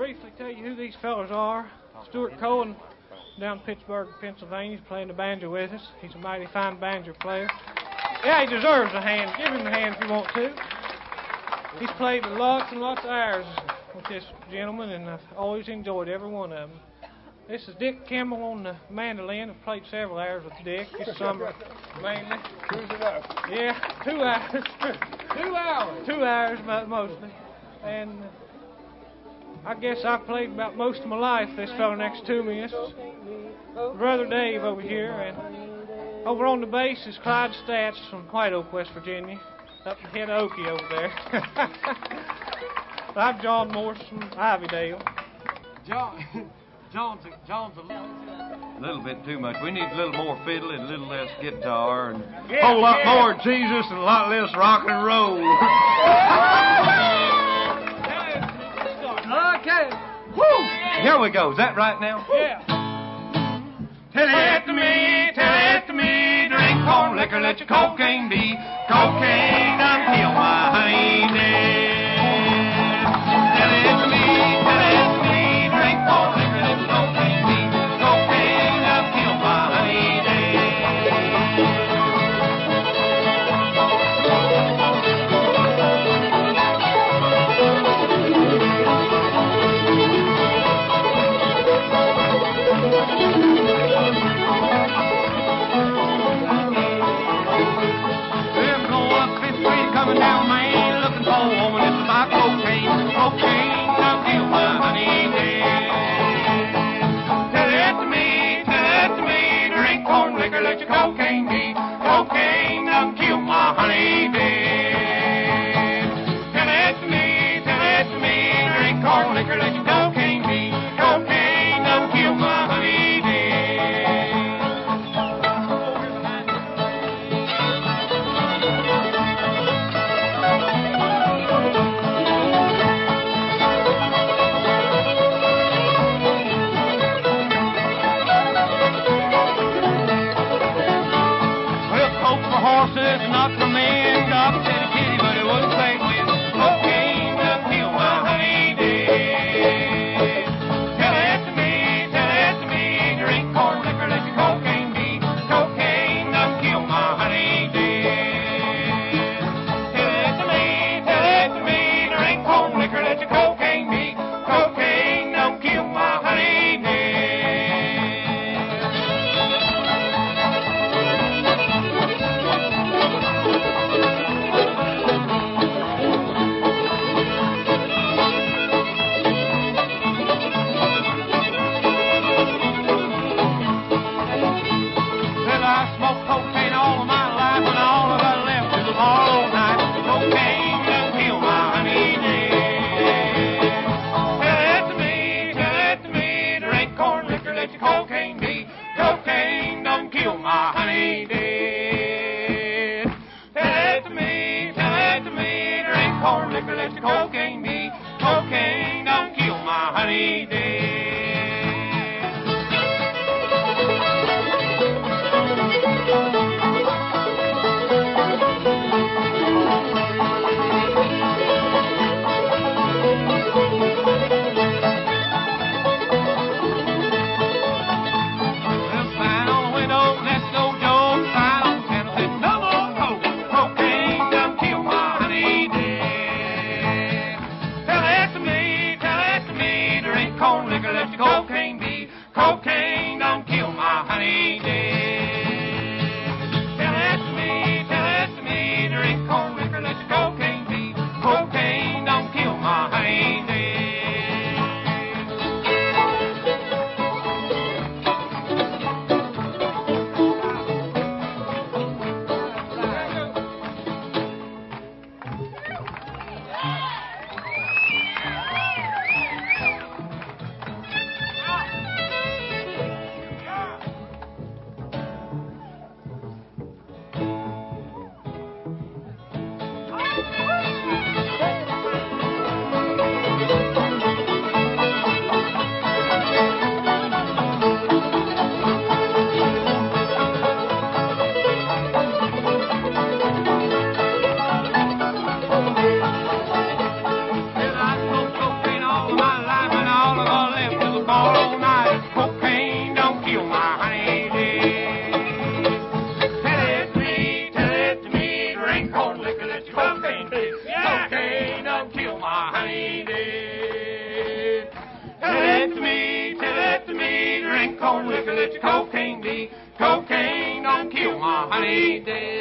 briefly tell you who these fellas are. Stuart Cohen down in Pittsburgh, Pennsylvania. He's playing the banjo with us. He's a mighty fine banjo player. Yeah, he deserves a hand. Give him a hand if you want to. He's played lots and lots of hours with this gentleman, and I've always enjoyed every one of them. This is Dick Kimmel on the mandolin. I've played several hours with Dick this summer, mainly. Yeah, 2 hours. 2 hours? 2 hours, mostly. And I guess I've played about most of my life. This fellow next to me, this is Brother Dave over here. And over on the bass is Clyde Stats from White Oak, West Virginia, up the head of Okie over there. I'm John Morse from Ivydale. John's a little bit too much. We need a little more fiddle and a little less guitar and a whole lot more Jesus and a lot less rock and roll. Okay. Woo! Here we go. Is that right now? Yeah. Tell it to me, drink corn liquor, let your cocaine be. Cocaine done kill my honey. Tell it to me, drink corn liquor, let your cocaine be. Cocaine done kill my honey. Coming down Main, looking for a woman that's about cocaine. Cocaine, now kill my honey, Tell it to me, drink corn liquor, let your cocaine be. Cocaine, now kill my honey, Tell it to me, drink corn liquor, let your cocaine be. Cocaine, now kill my honey, horses, not for men, God said a kitty, but it wouldn't play with cocaine to kill my honey, liquor, let your cocaine be. Cocaine don't kill my honey dead.